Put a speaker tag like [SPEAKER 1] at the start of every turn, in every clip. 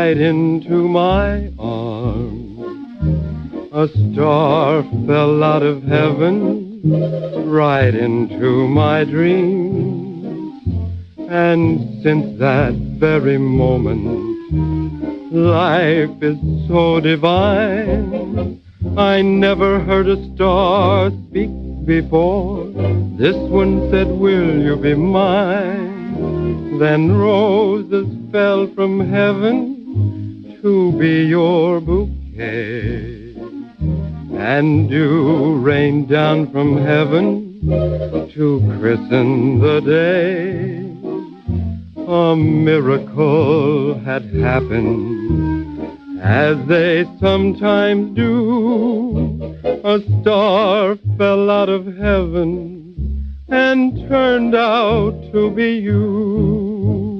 [SPEAKER 1] right into my arms. A star fell out of heaven right into my dreams. And since that very moment, life is so divine. I never heard a star speak before. This one said, will you be mine? Then roses fell from heaven to be your bouquet. And dew rained down from heaven to christen the day. A miracle had happened, as they sometimes do. A star fell out of heaven and turned out to be you.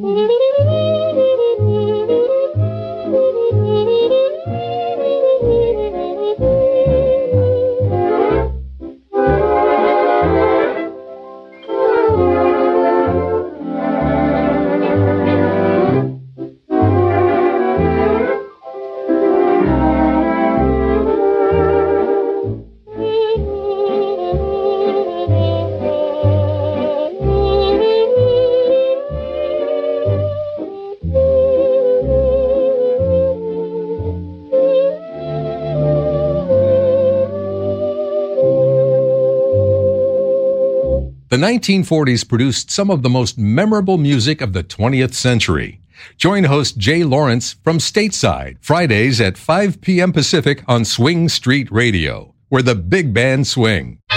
[SPEAKER 2] The 1940s produced some of the most memorable music of the 20th century. Join host Jay Lawrence from Stateside, Fridays at 5 p.m. Pacific on Swing Street Radio, where the big band swing.